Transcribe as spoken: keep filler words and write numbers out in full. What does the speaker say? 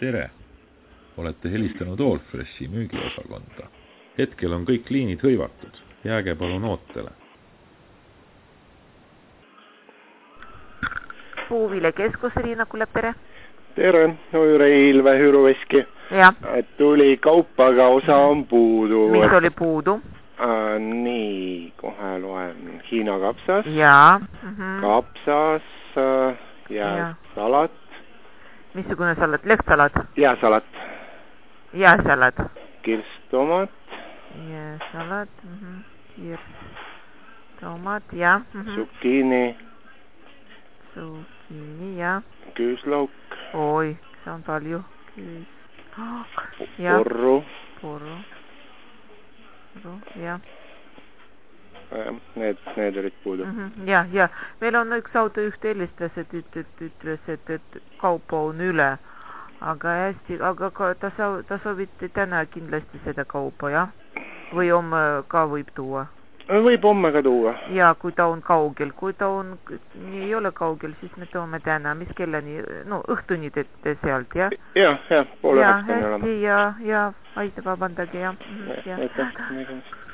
tere! Olete helistanud Allfreshi müügiosakonda. Hetkel on kõik liinid hõivatud. Jääge palun ootele. Puuvile keskus, Riina Kulep, tere! Tere, Oire Ilve Hüruveski. Ja. Tuli kaupa, aga osa on puudu. Mis oli puudu? Äh, nii, kohe loen. Hiina kapsas. Ja. Mm-hmm. Kapsas äh, ja, ja salat. Missugune salat? Lehtsalat? Jääsalat. Jääsalat. Kirstomat. Jääsalat. Mm-hmm. Kirstomat, ja. Mm-hmm. Zucchini. Zucchini, ja. Küüslauk. Oi, see on palju. Küüs. Ja. Porru. Porru. Porru, ja. Need, need olid puudu. Mm -hmm. Ja, ja. Meil on üks autojuht helistas, et ütles, et, et kaupa on üle. Aga hästi, aga ka, ta, sa, ta sooviti täna kindlasti seda kaupa, jah? Või homme ka võib tuua? Võib homme ka tuua. Ja, kui ta on kaugel. Kui ta on, ei ole kaugel, siis me toome täna. Mis kelleni? No, õhtuni teete sealt, jah? Ja, ja, poole ja, hästi, ja, ja, aita vabandage, jah. Ja, ja, aitäh.